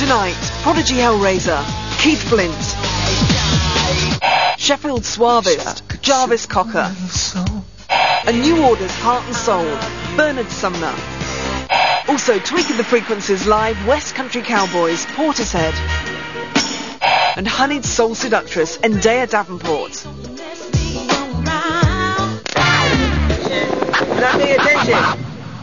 Tonight, Prodigy Hellraiser, Keith Flint, Sheffield Suavist, Jarvis Cocker, and New Order's Heart and Soul, Bernard Sumner. Also, Tweaking the Frequencies live, West Country Cowboys, Portishead, and honeyed soul seductress, Endaya Davenport. Now pay attention.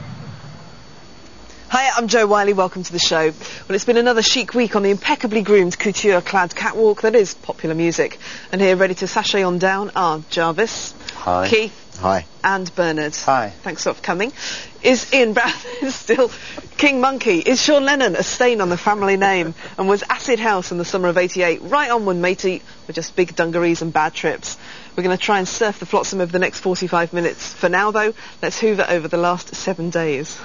Hi, I'm Jo Wiley, welcome to the show. Well, it's been another chic week on the impeccably groomed couture-clad catwalk that is popular music. And here, ready to sashay on down, are Jarvis. Hi. Keith. Hi. And Bernard. Hi. Thanks a lot for coming. Is Ian Brown still King Monkey? Is Sean Lennon a stain on the family name? And was Acid House in the summer of '88? Right onward, matey, with just big dungarees and bad trips. We're going to try and surf the flotsam over the next 45 minutes. For now, though, let's hoover over the last 7 days.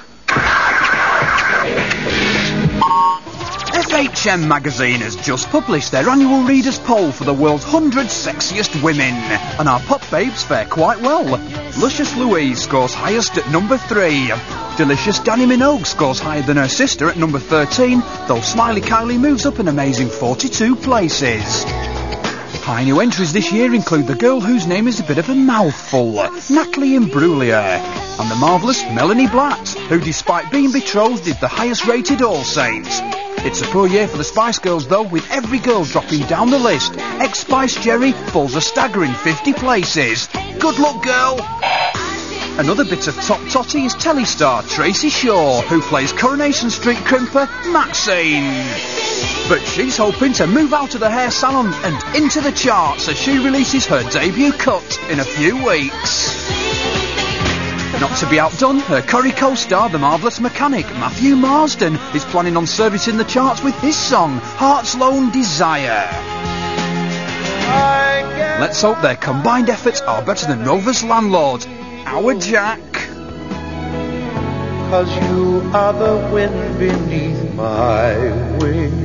FHM magazine has just published their annual readers' poll for the world's 100 sexiest women, and our pop babes fare quite well. Luscious Louise scores highest at number 3. Delicious Dannii Minogue scores higher than her sister at number 13, though Smiley Kylie moves up an amazing 42 places. High new entries this year include the girl whose name is a bit of a mouthful, Natalie Imbruglia, and the marvellous Melanie Blatt, who despite being betrothed is the highest rated All Saints. It's a poor year for the Spice Girls though, with every girl dropping down the list. Ex-Spice Jerry falls a staggering 50 places. Good luck, girl! Another bit of top totty is telestar Tracy Shaw, who plays Coronation Street crimper Maxine. But she's hoping to move out of the hair salon and into the charts as she releases her debut cut in a few weeks. Not to be outdone, her Corrie co-star, the marvellous mechanic Matthew Marsden, is planning on servicing the charts with his song, Heart's Lone Desire. Let's hope their combined efforts are better than Rover's landlord, our Jack. 'Cause you are the wind beneath my wings.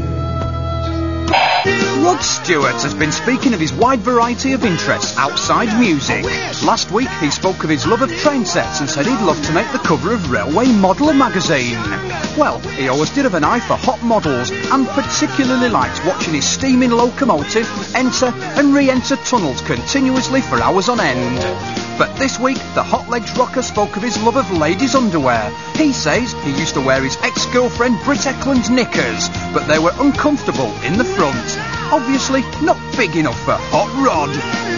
Rod Stewart has been speaking of his wide variety of interests outside music. Last week he spoke of his love of train sets and said he'd love to make the cover of Railway Modeller magazine. Well, he always did have an eye for hot models and particularly liked watching his steaming locomotive enter and re-enter tunnels continuously for hours on end. But this week, the hot-legged rocker spoke of his love of ladies' underwear. He says he used to wear his ex-girlfriend Britt Eklund's knickers, but they were uncomfortable in the front. Obviously not big enough for Hot Rod.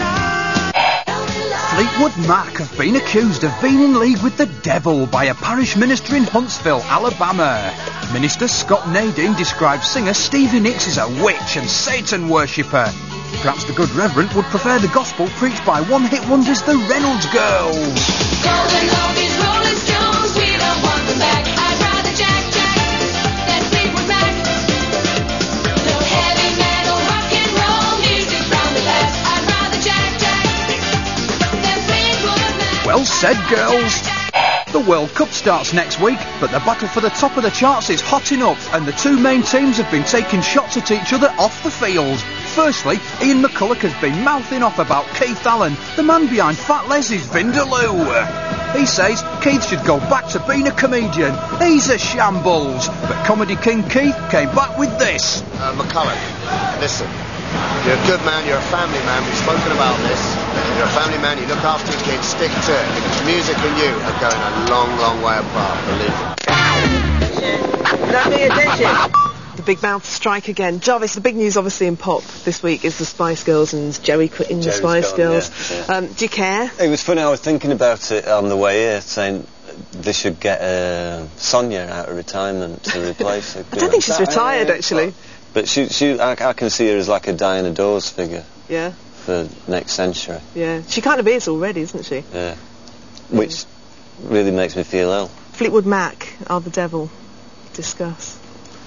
Fleetwood Mac have been accused of being in league with the devil by a parish minister in Huntsville, Alabama. Minister Scott Nadine describes singer Stevie Nicks as a witch and Satan worshipper. Perhaps the good reverend would prefer the gospel preached by one-hit wonders the Reynolds Girls. Golden Oldies, Rolling Stones, we don't want them back. I'd rather Jack than Fleetwood Mac. No heavy metal, rock and roll music from the past. I'd rather Jack than Fleetwood Mac. Well said, girls. The World Cup starts next week, but the battle for the top of the charts is hotting up, and the two main teams have been taking shots at each other off the field. Firstly, Ian McCulloch has been mouthing off about Keith Allen, the man behind Fat Leslie's Vindaloo. He says Keith should go back to being a comedian. He's a shambles. But Comedy King Keith came back with this. McCulloch, listen. You're a good man, you're a family man, we've spoken about this. You're a family man, you look after your kids, stick to it. Because music and you are going a long, long way apart, believe me. Now pay attention. The big mouth strike again. Jarvis, the big news obviously in pop this week is the Spice Girls and Jerry quitting the Spice Girls. Yeah. Do you care? It was funny, I was thinking about it on the way here, saying they should get Sonia out of retirement to replace her. I don't think she's retired, actually. But I can see her as like a Diana Dawes figure. Yeah. For next century. Yeah. She kind of is already, isn't she? Yeah. Which really makes me feel ill. Fleetwood Mac are the devil. Discuss.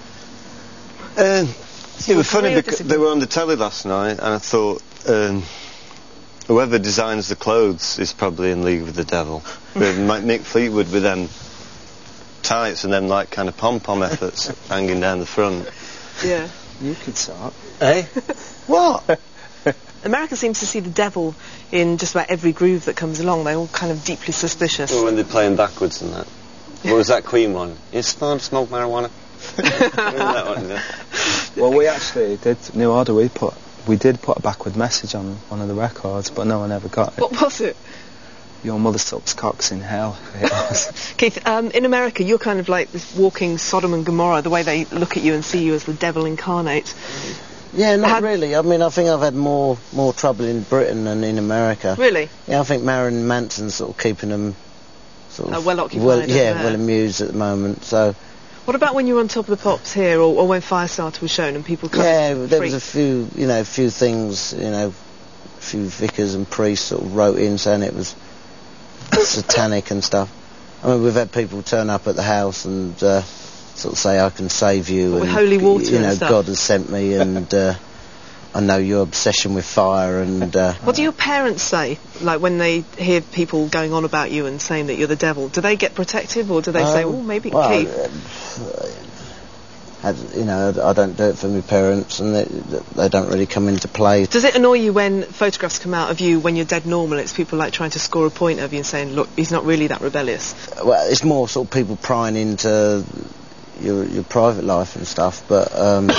It was funny because they were on the telly last night, and I thought whoever designs the clothes is probably in league with the devil. Mick Fleetwood with them tights and them like kind of pom-pom efforts hanging down the front. Yeah. You could start. Eh? What? America seems to see the devil in just about every groove that comes along. They're all kind of deeply suspicious. Well, when they're playing backwards and that. What was that Queen one? You're supposed to smoke marijuana? That one, yeah. Well, we actually did New Order. We did put a backward message on one of the records, but no one ever got it. What was it? Your mother sucks cocks in hell. It was. Keith, in America, you're kind of like this walking Sodom and Gomorrah, the way they look at you and see you as the devil incarnate. Yeah, not really. I mean, I think I've had more trouble in Britain than in America. Really? Yeah, I think Marilyn Manson's sort of keeping them sort of well occupied. well amused at the moment. So. What about when you were on Top of the Pops here, or when Firestarter was shown and people kind of there was a few things, a few vicars and priests sort of wrote in saying it was satanic and stuff. I mean, we've had people turn up at the house and sort of say, I can save you, with and holy water and stuff. God has sent me, and I know your obsession with fire, and what do your parents say, like when they hear people going on about you and saying that you're the devil? Do they get protective, or do they say, oh, maybe Keith? I don't do it for my parents, and they don't really come into play. Does it annoy you when photographs come out of you when you're dead normal? It's people like trying to score a point of you and saying, look, he's not really that rebellious. Well, it's more sort of people prying into your private life and stuff, but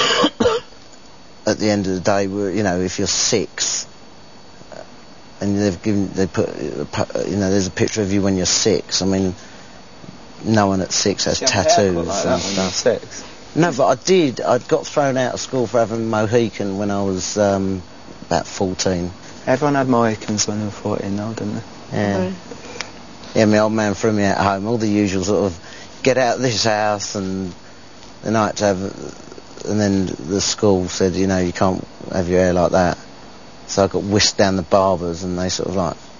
at the end of the day, if you're 6 and they put there's a picture of you when you're 6. I mean, no one at 6 has tattoos like and stuff. 6. No, but I did. I got thrown out of school for having a Mohican when I was about 14. Everyone had Mohicans when they were 14 now, didn't they? Yeah. Okay. Yeah, my old man threw me out home. All the usual sort of get out of this house, and the night to have, and then the school said, you can't have your hair like that. So I got whisked down the barbers, and they sort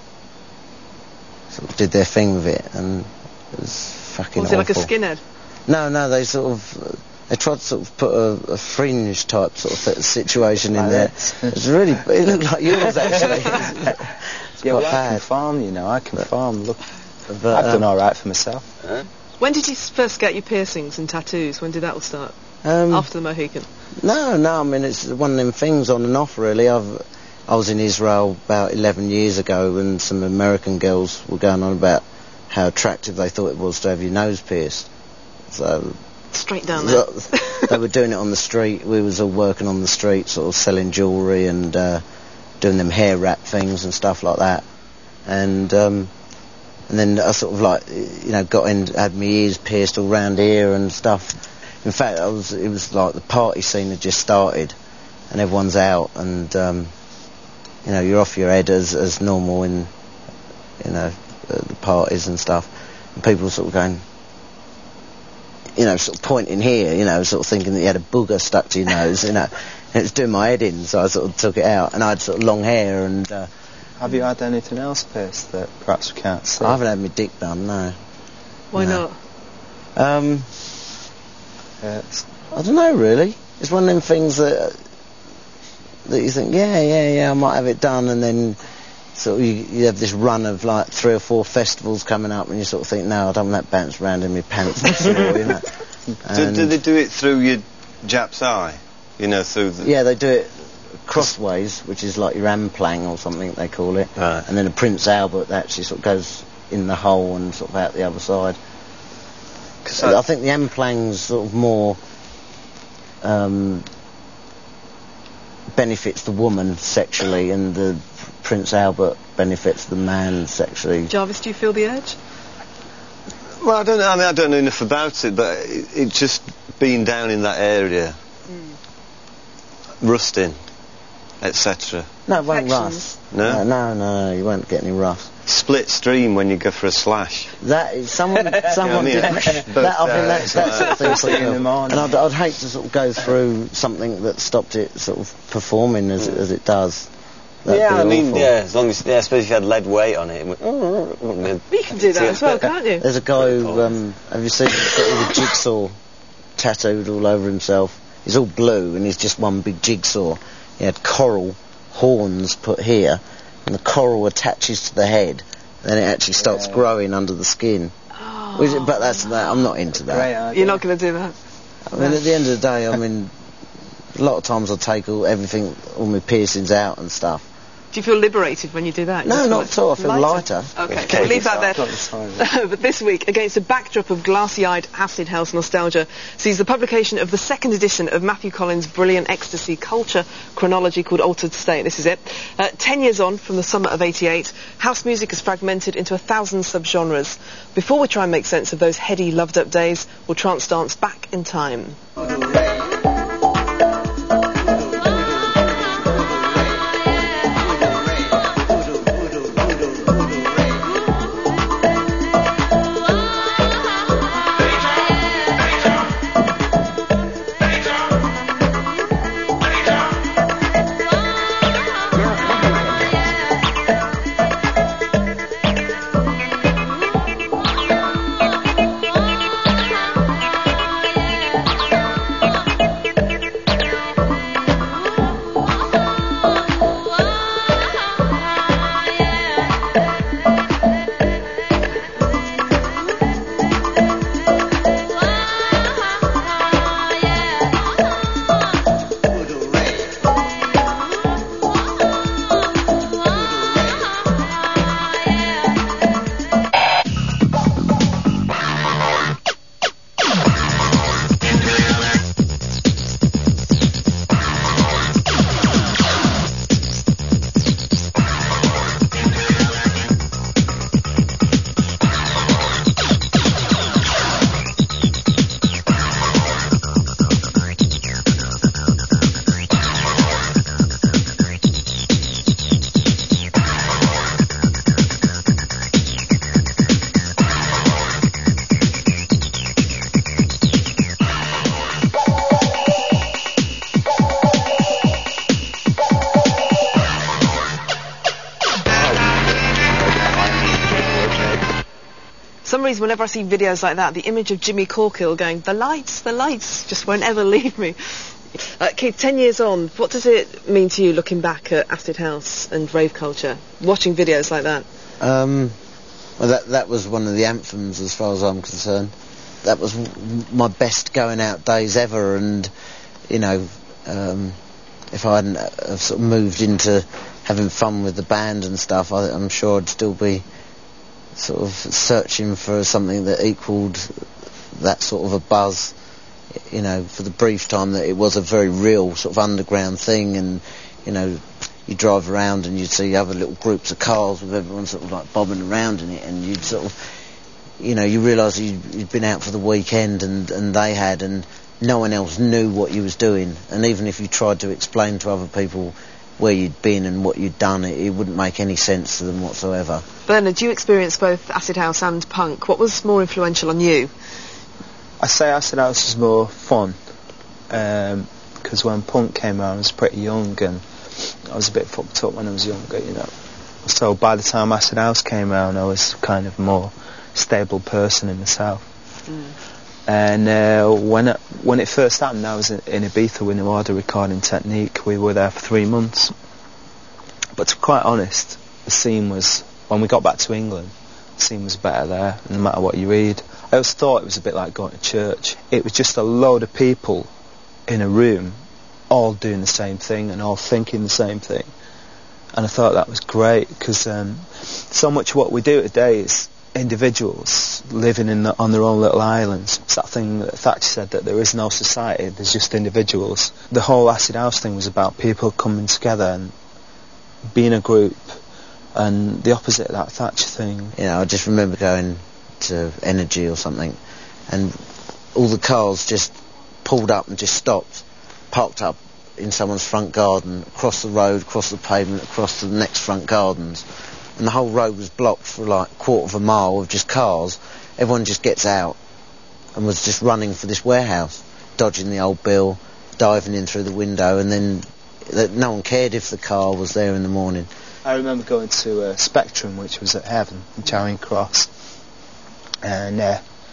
of did their thing with it, and it was fucking Was it awful. like a skinhead? No, they tried to sort of put a fringe type sort of situation in there. It looked like yours actually. It's quite I bad. can farm, I can farm. Look, I've done all right for myself. When did you first get your piercings and tattoos? When did that all start? After the Mohican? No, I mean, it's one of them things on and off, really. I was in Israel about 11 years ago, and some American girls were going on about how attractive they thought it was to have your nose pierced. So straight down there. They were doing it on the street. We was all working on the street, sort of selling jewellery and doing them hair wrap things and stuff like that. And then I sort of got in, had my ears pierced all round here and stuff. In fact, it was like the party scene had just started, and everyone's out, and you're off your head as normal in the parties and stuff, and people sort of going, sort of pointing here, sort of thinking that you had a booger stuck to your nose, and it was doing my head in, so I sort of took it out, and I had sort of long hair, and... Have you had anything else pierced that perhaps we can't see? I haven't had my dick done, no. Why not? I don't know, really. It's one of them things that you think, yeah, I might have it done, and then sort of you have this run of like 3 or 4 festivals coming up, and you sort of think, no, I don't want that bounce around in my pants before, Do they do it through your Jap's eye? Through the... Yeah, they do it crossways, which is like your amplang or something they call it. Right. And then a Prince Albert that actually sort of goes in the hole and sort of out the other side. I think the amplang's sort of more benefits the woman sexually, and the Prince Albert benefits the man sexually. Jarvis, do you feel the urge? Well, I don't know. I mean, I don't know enough about it, but it just being down in that area, rusting, etc. No, it won't Infections. rust. No? No, you won't get any rust. Split stream when you go for a slash. That is someone did. That, I think that sort of thing put me off. And I'd hate to sort of go through something that stopped it sort of performing as it does. That'd be awful. as long as, I suppose if you had lead weight on it. You can do that as well, can't you? There's a guy who, have you seen him got all the jigsaw tattooed all over himself? He's all blue and he's just one big jigsaw. He had coral horns put here, and the coral attaches to the head, then it actually starts growing under the skin. Oh, But that's that. I'm not into that. You're not going to do that. I mean, at the end of the day, a lot of times I take all my piercings out and stuff, Do you feel liberated when you do that? You No, just not at all. I feel lighter. Okay, we'll leave that there. Got the time. But this week, against a backdrop of glassy-eyed acid house nostalgia, sees the publication of the second edition of Matthew Collins' brilliant ecstasy culture chronology called Altered State. This is it. 10 years on from the summer of '88, house music is fragmented into 1,000 subgenres. Before we try and make sense of those heady, loved-up days, we'll trance dance back in time. some reason, whenever I see videos like that, the image of Jimmy Corkill going, the lights, just won't ever leave me. Keith, 10 years on, what does it mean to you looking back at Acid House and rave culture, watching videos like that? Well, that was one of the anthems as far as I'm concerned. That was my best going out days ever, and, you know, if I hadn't sort of moved into having fun with the band and stuff, I'm sure I'd still be sort of searching for something that equalled that sort of a buzz, you know, for the brief time that it was a very real sort of underground thing. And, you know, you drive around and you'd see other little groups of cars with everyone sort of like bobbing around in it, and you'd sort of, you know, you realise you'd been out for the weekend and they had, and no one else knew what you was doing. And even if you tried to explain to other people where you'd been and what you'd done, it wouldn't make any sense to them whatsoever. Bernard, you experienced both Acid House and punk. What was more influential on you? I say Acid House was more fun, because when punk came out I was pretty young and I was a bit fucked up when I was younger, you know. So by the time Acid House came around, I was kind of more stable person in myself. And when it first happened, I was in Ibiza with New Order recording Technique. We were there for 3 months. But to be quite honest, the scene was, when we got back to England, the scene was better there, no matter what you read. I always thought it was a bit like going to church. It was just a load of people in a room, all doing the same thing and all thinking the same thing. And I thought that was great, because so much of what we do today is individuals living on their own little islands. It's that thing that Thatcher said, that there is no society, there's just individuals. The whole Acid House thing was about people coming together and being a group, and the opposite of that Thatcher thing. You know, I just remember going to Energy or something, and all the cars just pulled up and just stopped, parked up in someone's front garden, across the road, across the pavement, across to the next front gardens, and the whole road was blocked for like a quarter of a mile with just cars. Everyone just gets out and was just running for this warehouse, dodging the old bill, diving in through the window, and then no one cared if the car was there in the morning. I remember going to Spectrum, which was at Heaven in Charing Cross, and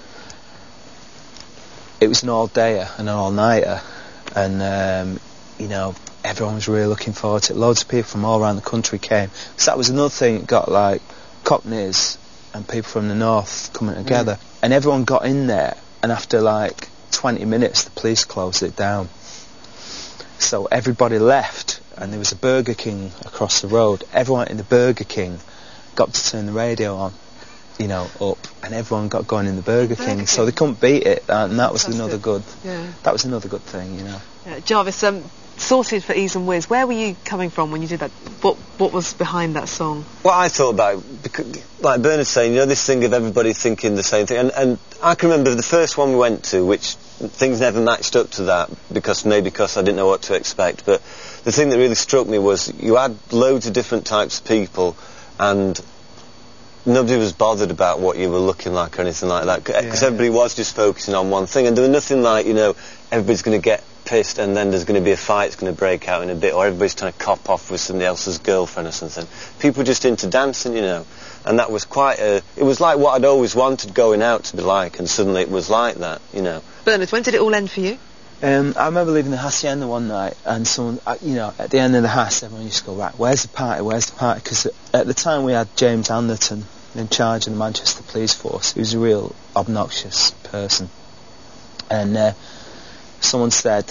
it was an all-dayer and an all-nighter, and you know, everyone was really looking forward to it. Loads of people from all around the country came, because that was another thing. It got like Cockneys and people from the north coming together, and everyone got in there, and after like 20 minutes the police closed it down, so everybody left, and there was a Burger King across the road. Everyone in the Burger King got to turn the radio on, you know, up, and everyone got going in the Burger King, so they couldn't beat it, and that was another good. Yeah. That was another good thing, you know. Yeah, Jarvis, Sorted for Ease and Whiz. Where were you coming from when you did that? What was behind that song? What I thought about, because, like Bernard's saying, you know, this thing of everybody thinking the same thing, and I can remember the first one we went to, which things never matched up to that, because I didn't know what to expect, but the thing that really struck me was you had loads of different types of people, and nobody was bothered about what you were looking like or anything like that, because everybody was just focusing on one thing, and there was nothing like, you know, everybody's going to get pissed and then there's going to be a fight, it's going to break out in a bit, or everybody's trying to cop off with somebody else's girlfriend or something. People were just into dancing, you know, and that was it was like what I'd always wanted going out to be like, and suddenly it was like that, you know. Bernard, when did it all end for you? I remember leaving the hacienda one night, and someone, you know, at the end of the house, everyone used to go, right, where's the party, because at the time we had James Anderton in charge of the Manchester Police Force. He was a real obnoxious person, and someone said,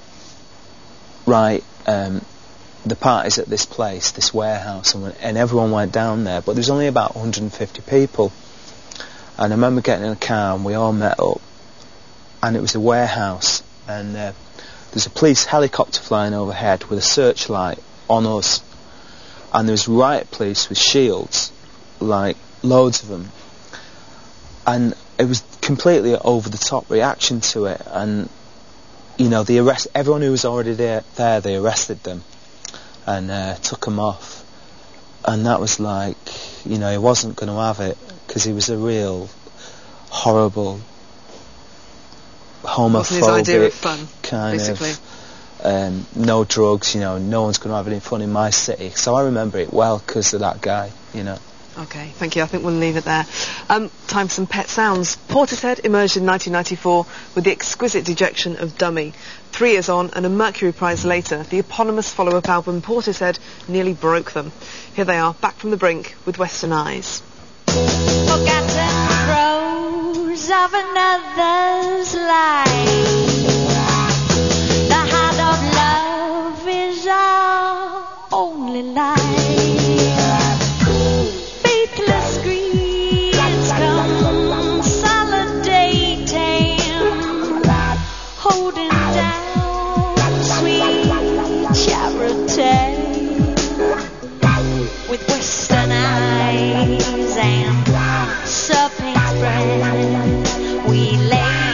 right, the party's at this place, this warehouse, and everyone went down there, but there was only about 150 people, and I remember getting in a car and we all met up, and it was a warehouse, and there's a police helicopter flying overhead with a searchlight on us, and there was riot police with shields, like loads of them, and it was completely over the top reaction to it, and you know, everyone who was already there, they arrested them and took them off, and that was like, you know, he wasn't going to have it, because he was a real horrible homophobic, wasn't his idea of fun, kind basically. Of no drugs, you know, no one's going to have any fun in my city, so I remember it well because of that guy, you know. Okay, thank you. I think we'll leave it there. Time for some Pet Sounds. Portishead emerged in 1994 with the exquisite dejection of Dummy. 3 years on, and a Mercury Prize later, the eponymous follow-up album Portishead nearly broke them. Here they are, back from the brink with Western Eyes. Forgotten throes of another's life. The heart of love is our only life. Faithless screens consolidating, holding down sweet charity. With Western Eyes and serpent bread, we lay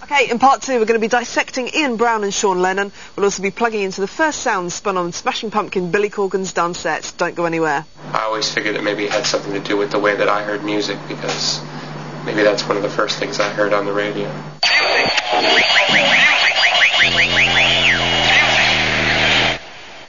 Okay, in part 2 we're going to be dissecting Ian Brown and Sean Lennon. We'll also be plugging into the first sounds spun on Smashing Pumpkin Billy Corgan's dance sets. Don't go anywhere. I always figured it maybe had something to do with the way that I heard music, because maybe that's one of the first things I heard on the radio.